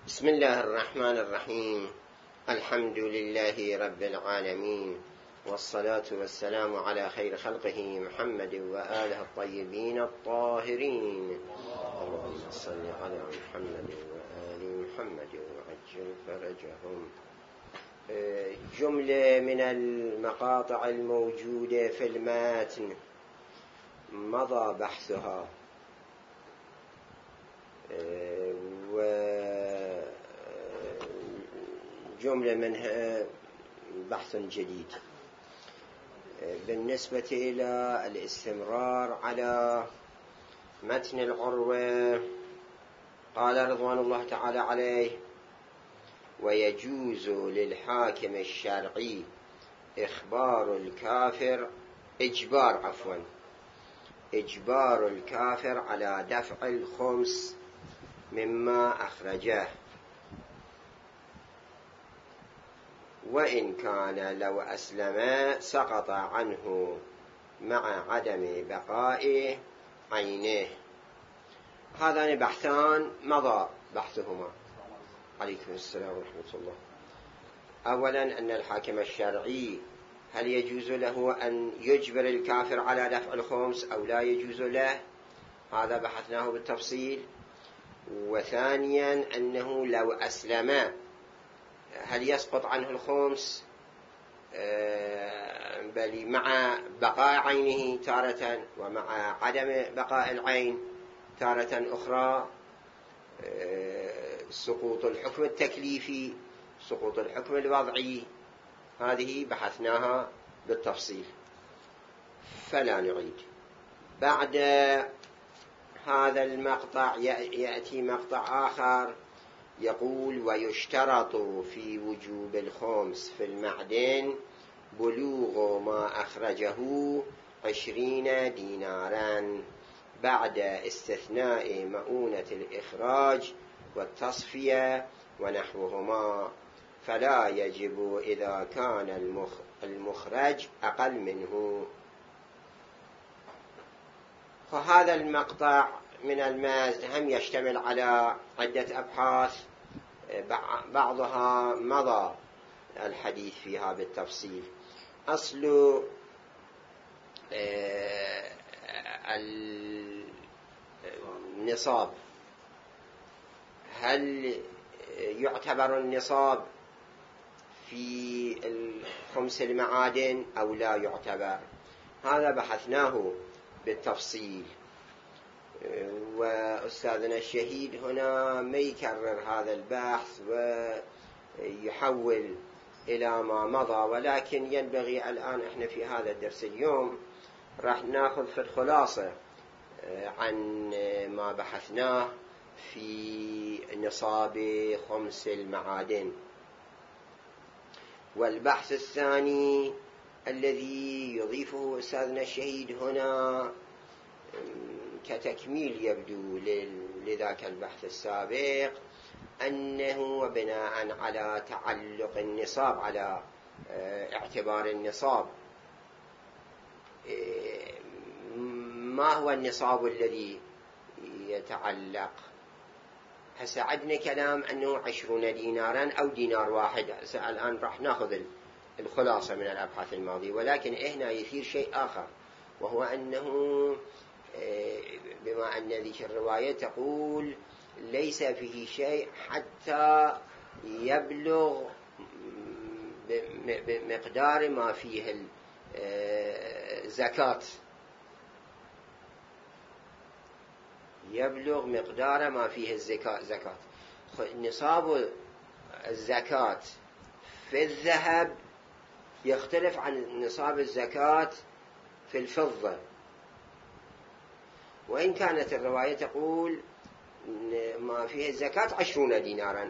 بسم الله الرحمن الرحيم. الحمد لله رب العالمين، والصلاة والسلام على خير خلقه محمد وآله الطيبين الطاهرين. اللهم صل على محمد وآل محمد وعجل فرجهم. جملة من المقاطع الموجودة في المتن مضى بحثها، وجملة منها بحث جديد بالنسبة إلى الاستمرار على متن العروة. قال رضوان الله تعالى عليه: ويجوز للحاكم الشرعي إجبار الكافر على دفع الخمس مما أخرجه، وإن كان لو أسلم سقط عنه مع عدم بقاء عينه. هذان بحثان مضى بحثهما. عليكم السلام ورحمة الله. أولا، أن الحاكم الشرعي هل يجوز له أن يجبر الكافر على دفع الخمس أو لا يجوز له؟ هذا بحثناه بالتفصيل. وثانيا، أنه لو أسلم هل يسقط عنه الخمس بل مع بقاء عينه تارة ومع عدم بقاء العين تارة أخرى، سقوط الحكم التكليفي، سقوط الحكم الوضعي. هذه بحثناها بالتفصيل فلا نعيد. بعد هذا المقطع يأتي مقطع آخر يقول: ويشترط في وجوب الخمس في المعدن بلوغ ما أخرجه 20 دينارا بعد استثناء مؤونة الإخراج والتصفية ونحوهما، فلا يجب إذا كان المخرج أقل منه. فهذا المقطع من الماز هم يشتمل على عدة أبحاث، بعضها مضى الحديث فيها بالتفصيل. أصل النصاب، هل يعتبر النصاب في الخمس المعادن أو لا يعتبر؟ هذا بحثناه بالتفصيل، وأستاذنا الشهيد هنا ما يكرر هذا البحث ويحول إلى ما مضى، ولكن ينبغي الآن إحنا في هذا الدرس اليوم راح ناخذ في الخلاصة عن ما بحثناه في نصاب خمس المعادن. والبحث الثاني الذي يضيفه أستاذنا الشهيد هنا كتكميل يبدو لذاك البحث السابق، أنه بناء على تعلق النصاب على اعتبار النصاب، ما هو النصاب الذي يتعلق؟ هسه عندنا كلام أنه 20 دينارا أو دينار واحد. الآن راح ناخذ الخلاصة من الأبحاث الماضية، ولكن هنا يثير شيء آخر، وهو أنه بما أن ذيك الرواية تقول ليس فيه شيء حتى يبلغ بمقدار ما فيه الزكاة، يبلغ مقدار ما فيه الزكاة. نصاب الزكاة في الذهب يختلف عن نصاب الزكاة في الفضة، وإن كانت الرواية تقول ما فيه الزكاة 20 دينارا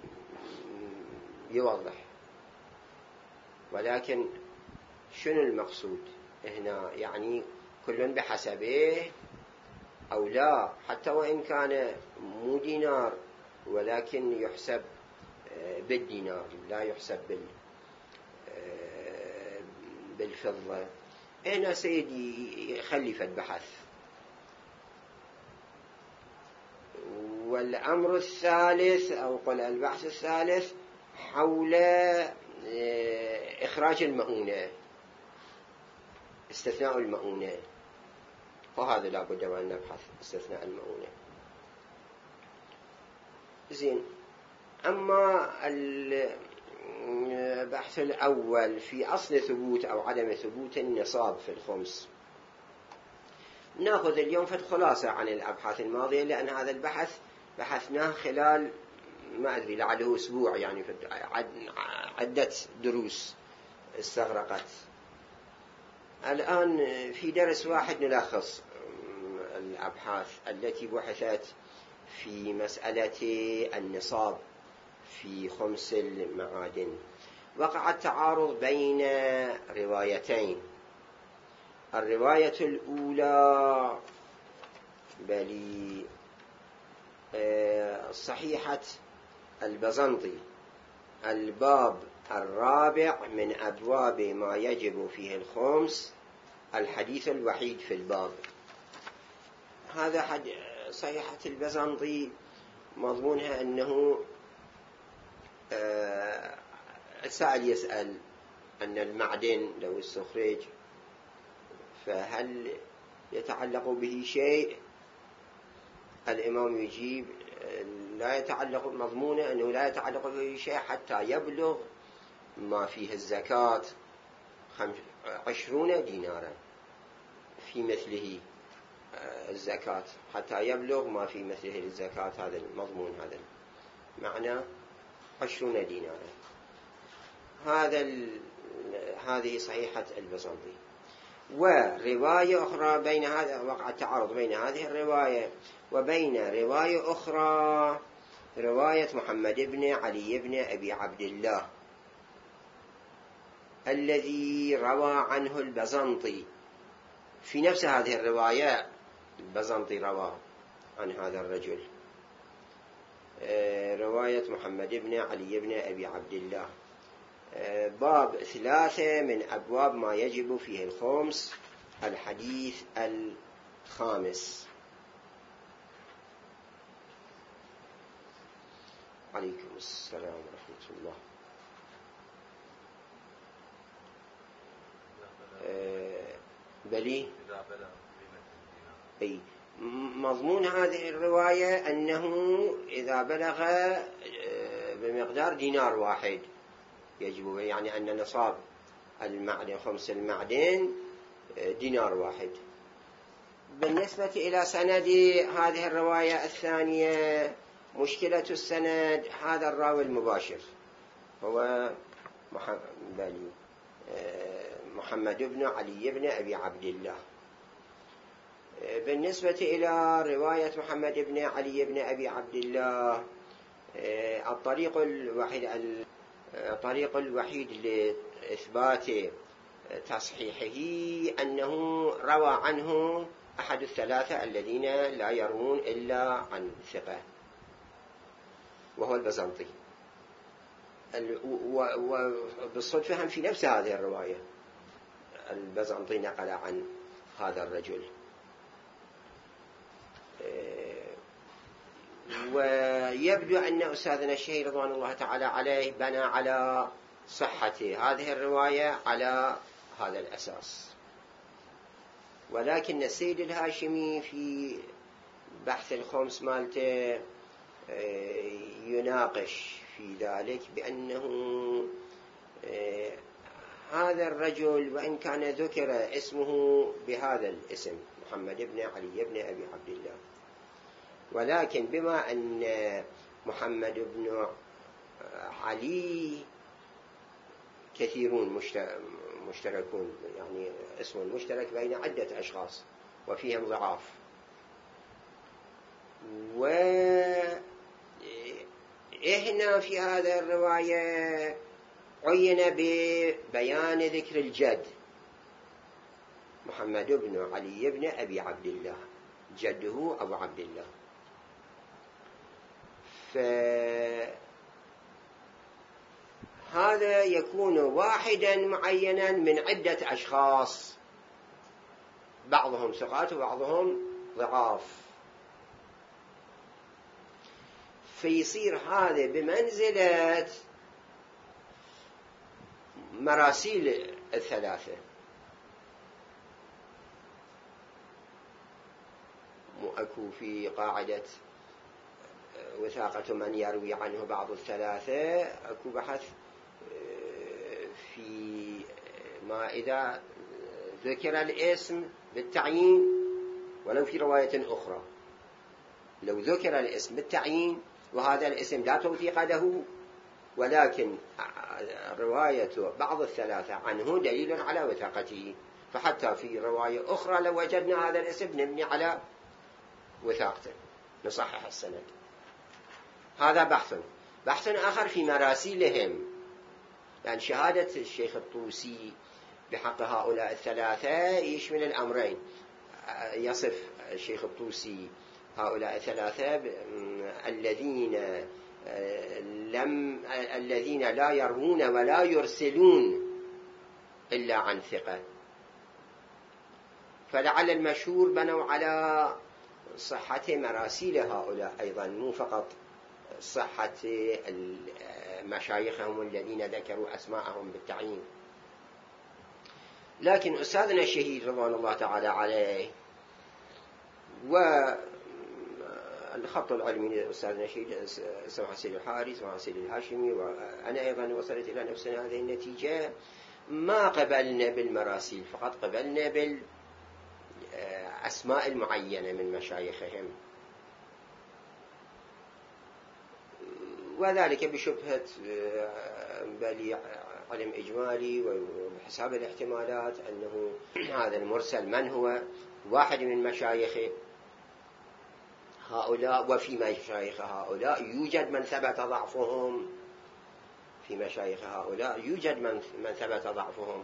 يوضح، ولكن شنو المقصود هنا؟ يعني كل بحسبه أو لا، حتى وإن كان مو دينار ولكن يحسب بالدينار لا يحسب بالفضة. هنا سيدي خلي في البحث، والأمر الثالث أو قل البحث الثالث حول إخراج المؤونة، استثناء المؤونة، وهذا لا بد أن نبحث استثناء المؤونة. زين. أما البحث الأول في أصل ثبوت أو عدم ثبوت النصاب في الخمس، نأخذ اليوم خلاصة عن الأبحاث الماضية، لأن هذا البحث بحثناه خلال ما أدري لعله أسبوع، يعني في عدة دروس استغرقت. الآن في درس واحد نلخص الأبحاث التي بحثت في مسألة النصاب في خمس المعادن. وقع التعارض بين روايتين. الرواية الأولى بل صحيحة البزنطي، الباب الرابع من أبواب ما يجب فيه الخمس، الحديث الوحيد في الباب. هذا صحيحة البزنطي مضمونها أنه السائل يسأل أن المعدن لو استخرج فهل يتعلق به شيء؟ الإمام يجيب لا يتعلق، مضمونه أنه لا يتعلق به شيء حتى يبلغ ما فيه الزكاة 20 دينارا في مثله الزكاة، حتى يبلغ ما في مثله الزكاة. هذا المضمون، هذا معنى 20 دينارا. هذه صحيحة البزنطي. ورواية أخرى بين هذا، وقع التعارض بين هذه الرواية وبين رواية أخرى، رواية محمد بن علي بن أبي عبد الله الذي روى عنه البزنطي. في نفس هذه الرواية البزنطي روى عن هذا الرجل، رواية محمد بن علي بن أبي عبد الله، باب 3 من أبواب ما يجب فيه الخمس، الحديث الخامس. عليكم السلام ورحمة الله. بلي أي مضمون هذه الرواية أنه إذا بلغ بمقدار دينار واحد يجب، يعني أن نصاب المعدن، خمس المعدن دينار واحد. بالنسبة إلى سند هذه الرواية الثانية، مشكلة السند هذا الراوي المباشر هو محمد بن علي بن أبي عبد الله. بالنسبة إلى رواية محمد بن علي بن أبي عبد الله، الطريق الوحيد لإثبات تصحيحه أنه روى عنه أحد الثلاثة الذين لا يروون إلا عن ثقة، وهو البزنطي. وبالصدفة هم في نفس هذه الرواية البزنطي نقل عن هذا الرجل. ويبدو أن أستاذنا الشهير رضوان الله تعالى عليه بنى على صحة هذه الرواية على هذا الأساس، ولكن السيد الهاشمي في بحث الخمس مالته يناقش في ذلك بأنه هذا الرجل وإن كان ذكر اسمه بهذا الاسم محمد بن علي بن أبي عبد الله، ولكن بما أن محمد بن علي كثيرون مشتركون، يعني اسم مشترك بين عدة أشخاص وفيهم ضعاف، وإهنا في هذا الرواية عين ببيان ذكر الجد محمد بن علي بن أبي عبد الله، جده أبو عبد الله. فهذا يكون واحدا معينا من عدة أشخاص، بعضهم ثقات وبعضهم ضعاف. فيصير هذا بمنزلة مراسيل الثلاثة. أكو في قاعدة وثاقة من يروي عنه بعض الثلاثة، أكو بحث في ما إذا ذكر الاسم بالتعيين ولو في رواية أخرى، لو ذكر الاسم بالتعيين وهذا الاسم لا توثيق له، ولكن رواية بعض الثلاثة عنه دليل على وثاقته، فحتى في رواية أخرى لو وجدنا هذا الاسم نبني على وثاقته نصحح السند. هذا بحث آخر في مراسيلهم، يعني شهادة الشيخ الطوسي بحق هؤلاء الثلاثة يشمل الأمرين. يصف الشيخ الطوسي هؤلاء الثلاثة الذين لا يروون ولا يرسلون إلا عن ثقة، فلعل المشهور بنوا على صحة مراسيل هؤلاء أيضا، مو فقط صحة مشايخهم الذين ذكروا أسماءهم بالتعيين. لكن أستاذنا الشهيد رضوان الله تعالى عليه والخط العلمي لأستاذنا الشهيد سماحة سيد الحاري سماحة سيد الهاشمي وأنا أيضا وصلت إلى نفسنا هذه النتيجة، ما قبلنا بالمراسيل، فقط قبلنا بالأسماء المعينة من مشايخهم، وذلك بشبهة بل علم إجمالي وبحساب الاحتمالات أنه هذا المرسل من هو واحد من مشايخ هؤلاء، وفي مشايخ هؤلاء يوجد من ثبت ضعفهم، في مشايخ هؤلاء يوجد من ثبت ضعفهم.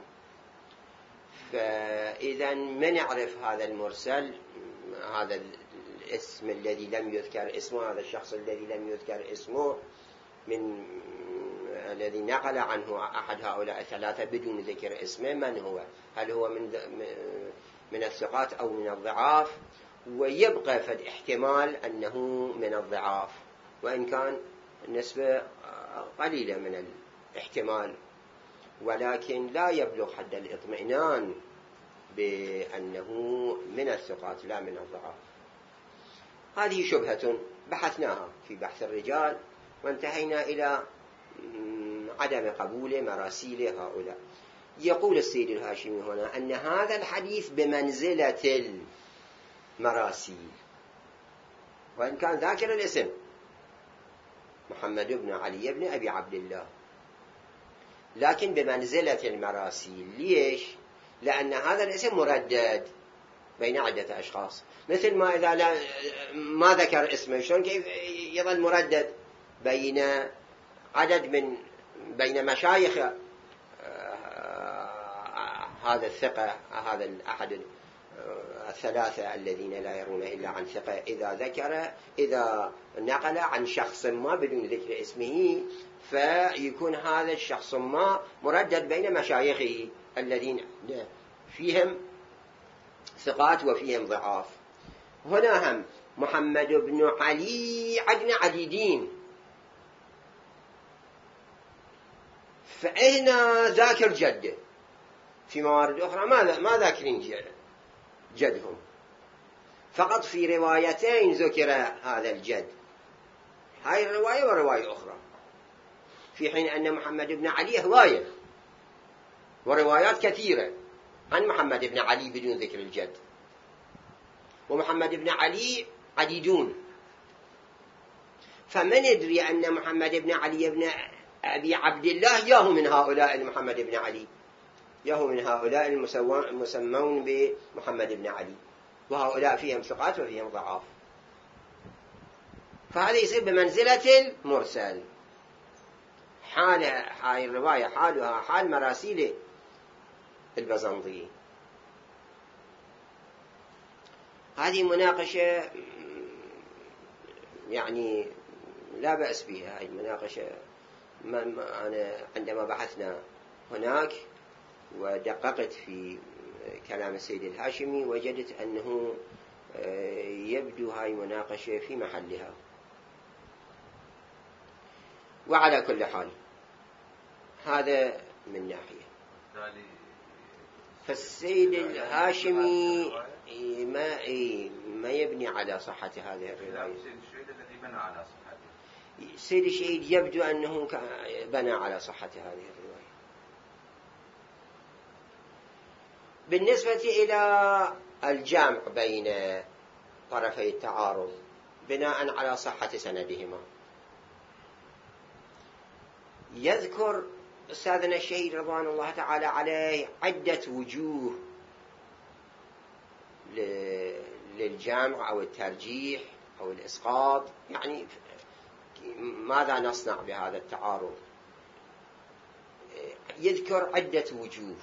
فإذا من يعرف هذا المرسل، هذا الاسم الذي لم يذكر اسمه، هذا الشخص الذي لم يذكر اسمه من الذي نقل عنه أحد هؤلاء الثلاثة بدون ذكر اسمه، من هو؟ هل هو من الثقات أو من الضعاف؟ ويبقى فد احتمال أنه من الضعاف، وإن كان النسبة قليلة من الاحتمال، ولكن لا يبلغ حد الاطمئنان بأنه من الثقات لا من الضعاف. هذه شبهة بحثناها في بحث الرجال وانتهينا إلى عدم قبول مراسيل هؤلاء. يقول السيد الهاشمي هنا أن هذا الحديث بمنزلة المراسيل، وإن كان ذاكر الاسم محمد بن علي بن أبي عبد الله، لكن بمنزلة المراسيل. ليش؟ لأن هذا الاسم مردد بين عدة أشخاص، مثل ما إذا ما ذكر اسمه شلون كيف يظل مردد بين عدد بين مشايخ هذا الثقة، هذا الأحد الثلاثة الذين لا يرون إلا عن ثقة، إذا نقل عن شخص ما بدون ذكر اسمه فيكون هذا الشخص ما مردد بين مشايخه الذين فيهم ثقات وفيهم ضعاف. هنا هم محمد بن علي عدنا عديدين، فأين ذاكر جده؟ في موارد أخرى ما ذاكرين جدهم، فقط في روايتين ذكر هذا الجد، هاي الرواية ورواية أخرى، في حين أن محمد بن علي هواية وروايات كثيرة عن محمد بن علي بدون ذكر الجد، ومحمد بن علي عديدون. فمن يدري أن محمد بن علي بن أبي عبد الله ياهو من هؤلاء محمد بن علي، ياهو من هؤلاء المسمون بمحمد بن علي، وهؤلاء فيهم ثقات وفيهم ضعاف، فهذا يصير بمنزلة المرسل. هاي الرواية حالها حال مراسيل البزنطي. هذه مناقشة يعني لا بأس بها، هاي المناقشة أنا عندما بحثنا هناك ودققت في كلام السيد الهاشمي وجدت أنه يبدو هاي مناقشة في محلها. وعلى كل حال هذا من ناحية. فالسيد الهاشمي ما يبني على صحة هذه الرواية. السيد الشهيد يبدو أنه بنى على صحة هذه الرواية. بالنسبة إلى الجمع بين طرفي التعارض بناء على صحة سندهما، يذكر أستاذنا الشهيد رضوان الله تعالى عليه عدة وجوه للجمع أو الترجيح أو الإسقاط، يعني ماذا نصنع بهذا التعارض؟ يذكر عدة وجوه: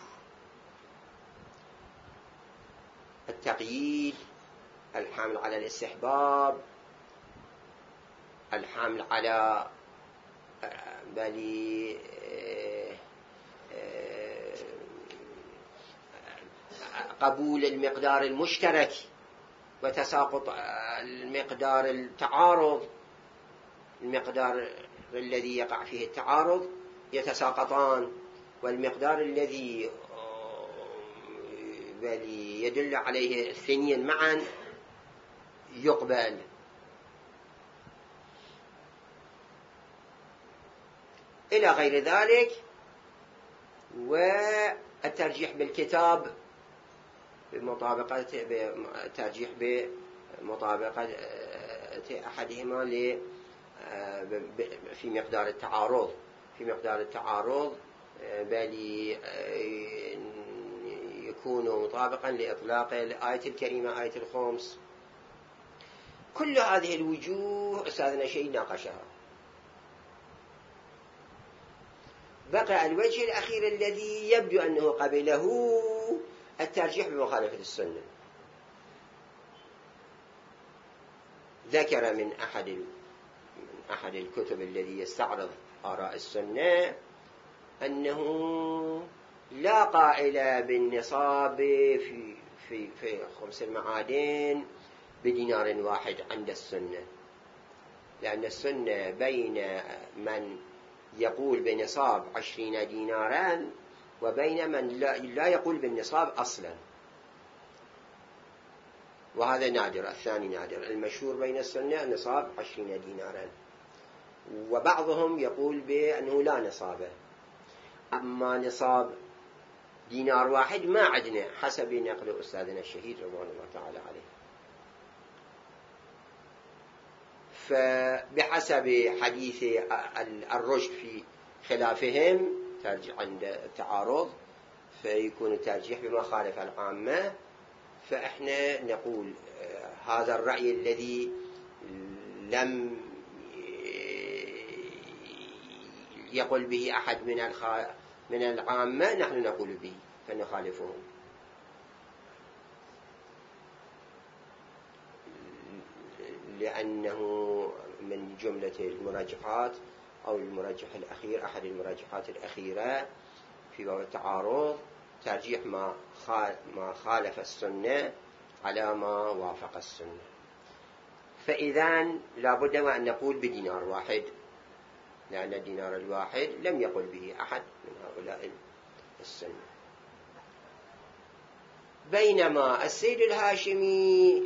التقييد، الحمل على الاستحباب، الحمل على قبول المقدار المشترك وتساقط المقدار التعارض. المقدار الذي يقع فيه التعارض يتساقطان، والمقدار الذي يدل عليه الثنين معا يقبل. إلى غير ذلك. والترجيح بالكتاب الترجيح بمطابقة أحدهما في مقدار التعارض بل يكون مطابقا لإطلاق الآية الكريمة آية الخمس. كل هذه الوجوه أستاذنا شيء ناقشها. بقى الوجه الأخير الذي يبدو أنه قبله، الترجيح بمخالفة السنة. ذكر من أحد الكتب الذي يستعرض آراء السنة أنه لا قائل بالنصاب في خمس المعادن بدينار واحد عند السنة، لأن السنة بين من يقول بنصاب 20 دينارا وبين من لا يقول بالنصاب أصلا، وهذا نادر. الثاني نادر. المشهور بين السنة نصاب 20 دينارا، وبعضهم يقول بأنه لا نصابه. أما نصاب دينار واحد ما عدنا، حسب نقل أستاذنا الشهيد رضوان الله تعالى عليه. فبحسب حديث الرشد في خلافهم ترجع عند التعارض، فيكون الترجيح بما خالف العامة. فإحنا نقول هذا الرأي الذي لم يقول به أحد من العامة نحن نقول به، فنخالفهم. لأنه من جملة المرجحات أو المرجح الأخير، أحد المرجحات الأخيرة في باب التعارض، ترجيح ما خالف السنة على ما وافق السنة. فإذا لابد أن نقول بدينار واحد، لأن الدينار الواحد لم يقل به أحد من هؤلاء السنة. بينما السيد الهاشمي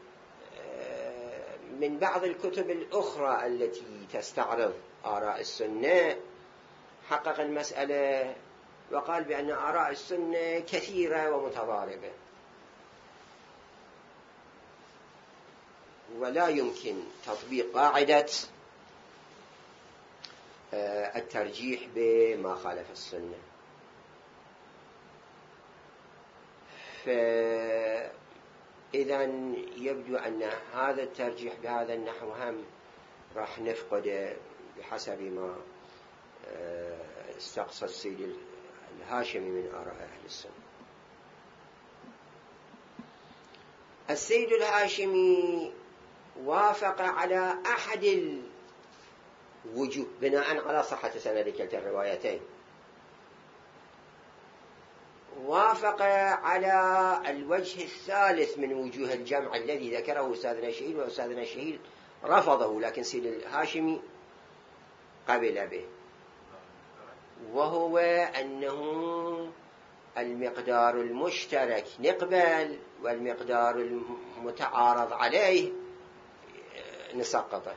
من بعض الكتب الأخرى التي تستعرض آراء السنة حقق المسألة وقال بأن آراء السنة كثيرة ومتضاربة، ولا يمكن تطبيق قاعدة الترجيح بما خالف السنة. فإذا يبدو أن هذا الترجيح بهذا النحو هم راح نفقد بحسب ما استقصى السيد الهاشمي من آراء أهل السنة. السيد الهاشمي وافق على أحد الوجوه بناء على صحة سند كلتا الروايتين، وافق على الوجه الثالث من وجوه الجمع الذي ذكره أستاذنا الشهيد، وأستاذنا الشهيد رفضه، لكن سيد الهاشمي قبل به، وهو أنه المقدار المشترك نقبل والمقدار المتعارض عليه نسقطه.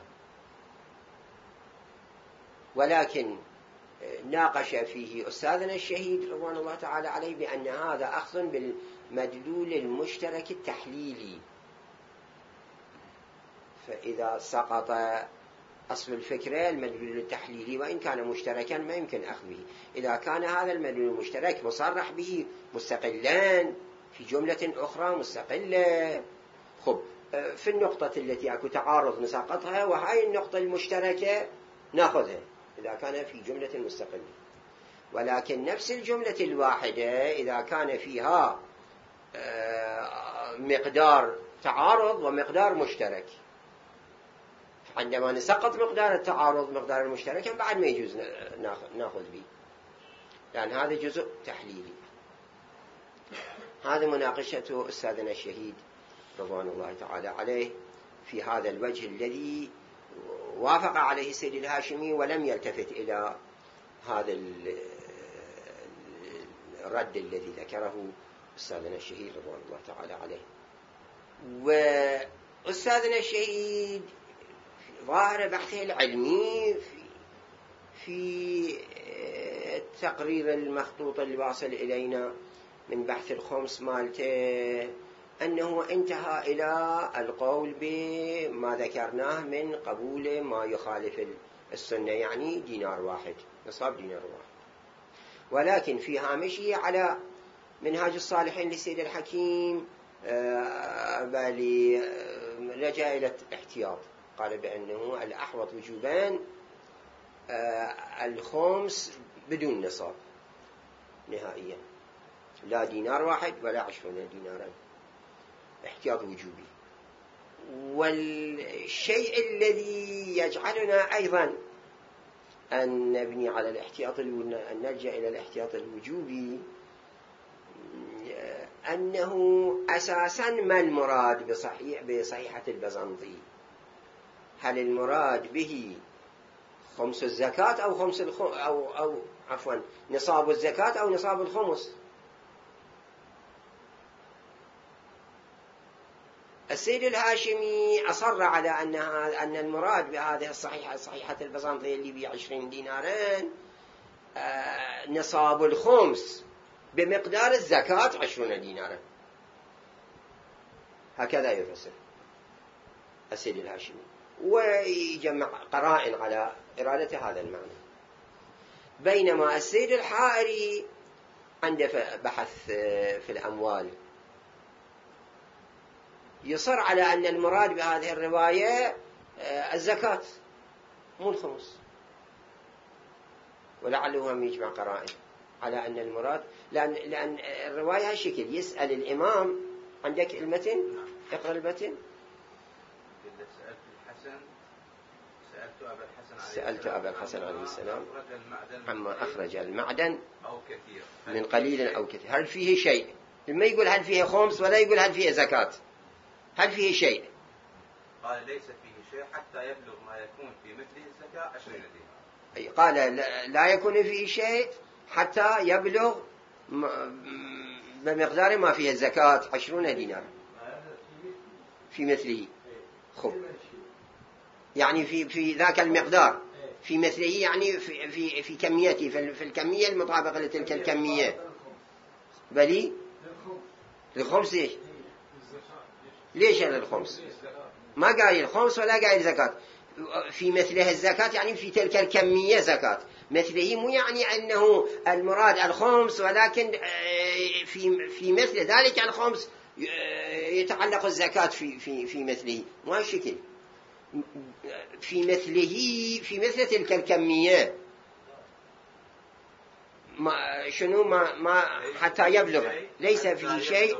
ولكن ناقش فيه أستاذنا الشهيد رضوان الله تعالى عليه بأن هذا أخذ بالمدلول المشترك التحليلي، فإذا سقط أصل الفكرة المدلول التحليلي وإن كان مشتركا ما يمكن أخذ به. إذا كان هذا المدلول المشترك مصرح به مستقلان في جملة أخرى مستقلة، خب في النقطة التي أكو تعارض نسقطها، وهاي النقطة المشتركة نأخذها إذا كان في جملة مستقلة. ولكن نفس الجملة الواحدة إذا كان فيها مقدار تعارض ومقدار مشترك، عندما نسقط مقدار التعارض مقدار المشترك بعد ما يجوز نأخذ به، لأن هذا جزء تحليلي. هذا مناقشة أستاذنا الشهيد رضوان الله تعالى عليه في هذا الوجه الذي وافق عليه السيد الهاشمي ولم يلتفت إلى هذا الرد الذي ذكره أستاذنا الشهيد رضوان الله تعالى عليه. وأستاذنا الشهيد ظاهر بحثه العلمي في التقرير المخطوط الواصل إلينا من بحث الخمس مالته أنه انتهى إلى القول بما ذكرناه من قبول ما يخالف السنة، يعني دينار واحد، نصاب دينار واحد. ولكن في هامشه على منهاج الصالحين للسيد الحكيم بالي لجأ إلى الاحتياط، قال بأنه الأحوط وجوبان الخمس بدون نصاب نهائيا، لا دينار واحد ولا 20 دينارا، احتياط وجوبي. والشيء الذي يجعلنا أيضا أن نبني على الاحتياط أن نلجأ إلى الاحتياط الوجوبي أنه أساسا ما المراد بصحيحة البزنطي؟ هل المراد به خمس الزكاة أو خمس أو عفوا نصاب الزكاة أو نصاب الخمس؟ السيد الهاشمي أصر على أن المراد بهذه صحيحة البزنطي اللي ب 20 دينارا نصاب الخمس بمقدار الزكاة 20 دينارا. هكذا يفسر السيد الهاشمي، ويجمع قرائن على إرادة هذا المعنى. بينما السيد الحائري عنده بحث في الأموال يصر على أن المراد بهذه الرواية الزكاة مو الخمس، ولعله هم يجمع قرائن على أن المراد، لأن الرواية هالشكل. يسأل الإمام عندك المتن، اقرأ المتن. سألت أبا الحسن عليه السلام عما أخرج المعدن من قليل أو كثير، هل فيه شيء؟ لما يقول هل فيه خمس ولا يقول هل فيه زكاة، هل فيه شيء؟ قال ليس فيه شيء حتى يبلغ ما يكون في مثله الزكاة 20 دينار. قال لا يكون فيه شيء حتى يبلغ بمقدار ما فيه الزكاة 20 دينار في مثله. خب يعني في ذاك المقدار في مثله، يعني في كميته، في الكمية المطابقة لتلك الكمية. بلي الخمس ليش الخمس؟ ما قال الخمس ولا قال الزكاة. في مثله الزكاة يعني في تلك الكمية زكاة. مثله مو يعني أنه المراد الخمس، ولكن في مثل ذلك الخمس يتعلق الزكاة في مثله، ما الشكل في مثل تلك الكمية. شنو ما حتى يبلغ، ليس فيه شيء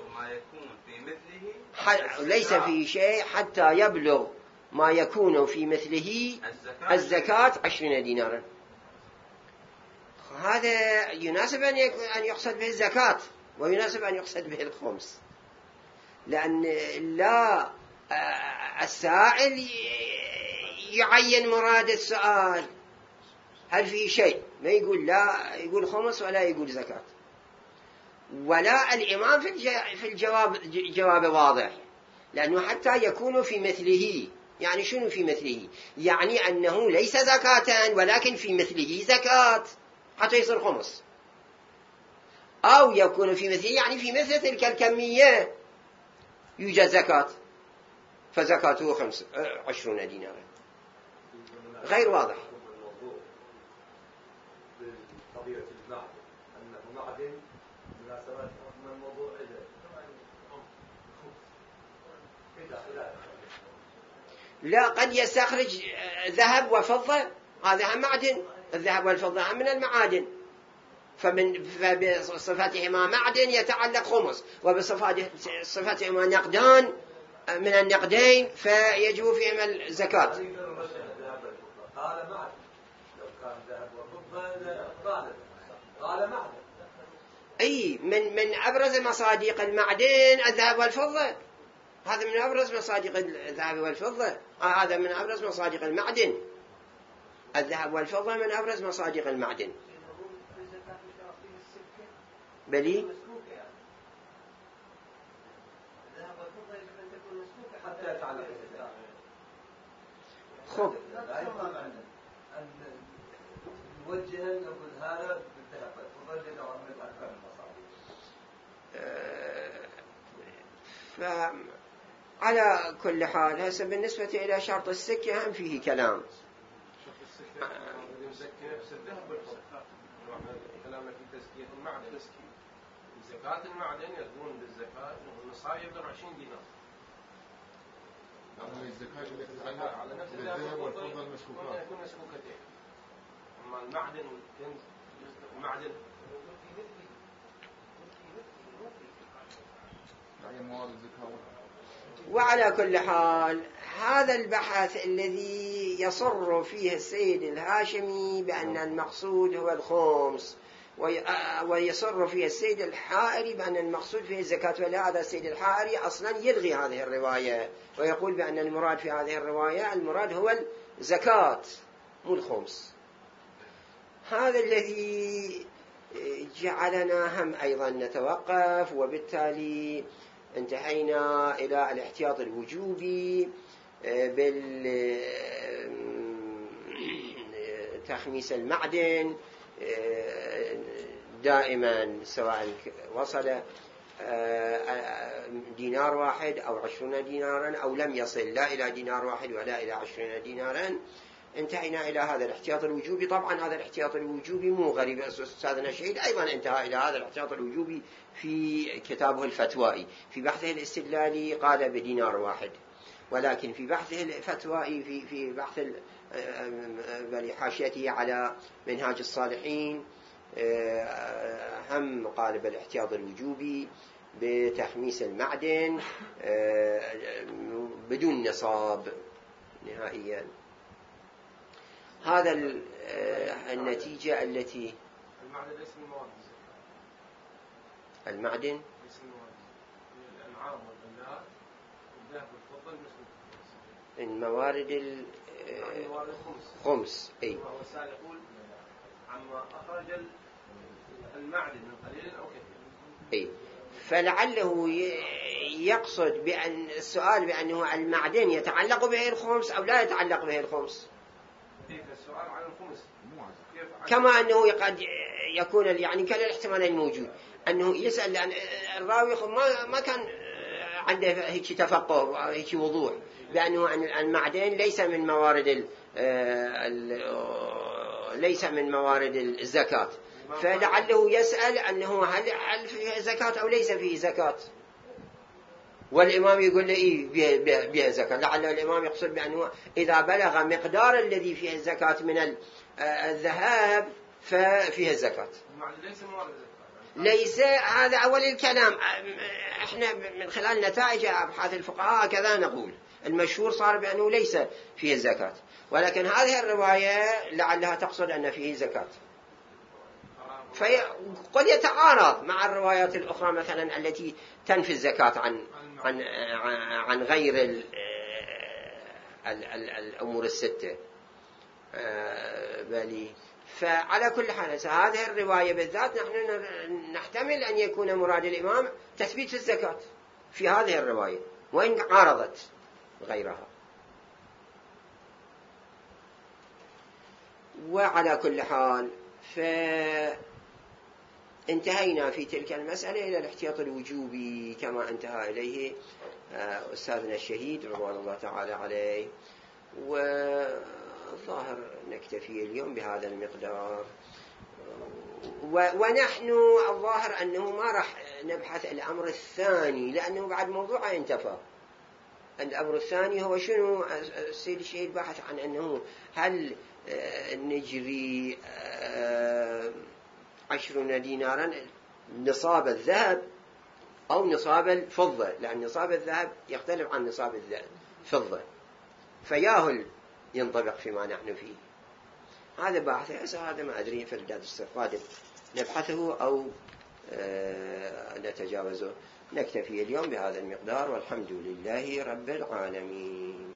ليس فيه شيء حتى يبلغ ما يكون في مثله الزكاة 20 دينارا. هذا يناسب أن يقصد به الزكاة، ويناسب أن يقصد به الخمس، لأن لا السائل يعين مراد السؤال، هل فيه شيء؟ ما يقول لا يقول خمس ولا يقول زكاة. ولا الإمام في الجواب جواب واضح، لأنه حتى يكون في مثله. يعني شنو في مثله؟ يعني أنه ليس زكاة ولكن في مثله زكاة حتى يصير خمس، أو يكون في مثله يعني في مثل تلك الكمية يوجد زكاة فزكاته 20 دينارا. غير واضح. طبيعة المعدن أنه معدن مناسبات من الموضوع لا، قد يستخرج ذهب وفضة، هذا معدن. الذهب والفضة من المعادن، فبصفتهما معدن يتعلق خمس، وبصفتهما نقدان من النقدين فيجب فيهما الزكاة. قال معدن، لو كان ذهب وفضة قال معدن. أي من أبرز مصادق المعدن الذهب والفضة، هذا من أبرز مصادق الذهب والفضة، هذا من أبرز مصادق المعدن. الذهب والفضة من أبرز مصادق المعدن. بلي حتى يتعلق خب أن نوجه نقول هذا بالذهب والفضة لنوع من أكثر المصادق. على كل حال هسه بالنسبة إلى شرط السكة هم فيه كلام. شرط السكة يزكي نفس الذهب والفضة. كلامنا في تزكية المعدن، زكاة المعدن يكون بالزكاة النصاب يبلغ 20 دينار. الزكاة الزكاة على نفس الذهب والفضة المسكوكات يكون مسكوكتين. أما المعدن والكنز، المعدن وعلى كل حال هذا البحث الذي يصر فيه السيد الهاشمي بأن المقصود هو الخمس، ويصر فيه السيد الحائري بأن المقصود فيه الزكاة، ولا هذا السيد الحائري أصلا يلغي هذه الرواية ويقول بأن المراد في هذه الرواية المراد هو الزكاة مو الخمس. هذا الذي جعلنا هم أيضا نتوقف، وبالتالي انتهينا إلى الاحتياط الوجوبي بالتخميس المعدن دائما، سواء وصل دينار واحد أو 20 دينارا أو لم يصل لا إلى دينار واحد ولا إلى 20 دينارا. انتهينا إلى هذا الاحتياط الوجوبي. طبعا هذا الاحتياط الوجوبي مو غريب، أستاذنا الشهيد أيضا انتهى إلى هذا الاحتياط الوجوبي في كتابه الفتوائي. في بحثه الاستدلالي قال بدينار واحد، ولكن في بحثه الفتوائي في بحث حاشيته على منهاج الصالحين هم قال بالاحتياط الوجوبي بتخميس المعدن بدون نصاب نهائيا. هذا النتيجة التي المعدن ليس من مواد المعدن ليس من مواد الأنعام والبنات والذهب والفضة المسلوك من موارد الخمس. أي هو السائل يقول عما أخرج المعدن من قليل أو كثير. أي فلعله يقصد بأن السؤال بأنه المعدن يتعلق به الخمس أو لا يتعلق به الخمس، السؤال عن الخمس كما أنه قد يكون يعني كان الاحتمال الموجود أنه يسأل، لأن الراوي ما كان عنده هيك تفقه هيك وضوح بأنه المعدن ليس من موارد الزكاة، فلعله يسأل أنه هل فيه زكاة أو ليس فيه زكاة، والإمام يقول له إيه بها زكاة. لعل الإمام يقصد بأنه إذا بلغ مقدار الذي فيه الزكاة من الذهب ففيه الزكاة. ليس هذا أول الكلام. إحنا من خلال نتائج أبحاث الفقهاء كذا نقول المشهور صار بأنه ليس فيه زكاة، ولكن هذه الرواية لعلها تقصد أن فيه زكاة، فقد يتعارض مع الروايات الأخرى مثلا التي تنفي الزكاة عن غير الأمور الستة. بالي فعلى كل حال هذه الرواية بالذات نحن نحتمل أن يكون مراد الإمام تثبيت الزكاة في هذه الرواية وإن عارضت غيرها. وعلى كل حال فانتهينا في تلك المسألة إلى الاحتياط الوجوبي كما انتهى إليه أستاذنا الشهيد رضوان الله تعالى عليه. والظاهر نكتفي اليوم بهذا المقدار، ونحن الظاهر أنه ما راح نبحث الأمر الثاني لأنه بعد موضوع انتفى. الأمر الثاني هو شنو؟ السيد الشهيد بحث عن أنه هل نجري 20 دينارا نصاب الذهب أو نصاب الفضة، لأن نصاب الذهب يختلف عن نصاب الفضة، فياهل ينطبق فيما نحن فيه. هذا باحث، هذا ما أدري في الدرس القادم نبحثه أو نتجاوزه. نكتفي اليوم بهذا المقدار والحمد لله رب العالمين.